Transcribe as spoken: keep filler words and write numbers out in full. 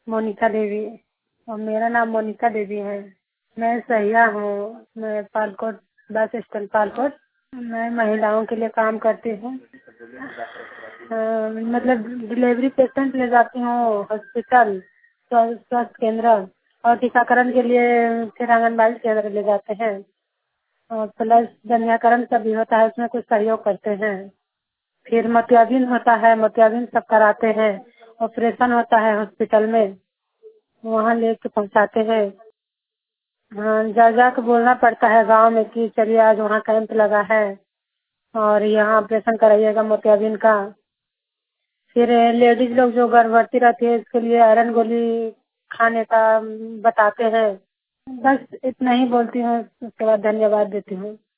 मोनिका देवी। और मेरा नाम मोनिका देवी है। मैं सहिया हूँ। मैं पालकोट बस स्टैंड पालकोट। मैं महिलाओं के लिए काम करती हूँ। हाँ, मतलब डिलीवरी पेशेंट ले जाती हूँ हॉस्पिटल, स्वा- स्वास्थ्य केंद्र, और टीकाकरण के लिए फिर आंगनबाड़ी केंद्र ले जाते हैं। और प्लस जन्याकरण का भी होता है, उसमें कुछ सहयोग करते हैं। फिर मोतियाबिंद होता है, मोतियाबिंद सब कराते हैं। ऑपरेशन होता है हॉस्पिटल में, वहाँ लेके पहुँचाते हैं। हाँ, जा जा के बोलना पड़ता है गांव में कि चलिए आज वहाँ कैंप लगा है और यहाँ ऑपरेशन कराइएगा मोतियाबिंद का। फिर लेडीज लोग जो गर्भवती रहती है इसके लिए आयरन गोली खाने का बताते हैं। बस इतना ही बोलती हूँ, उसके बाद धन्यवाद देती हूँ।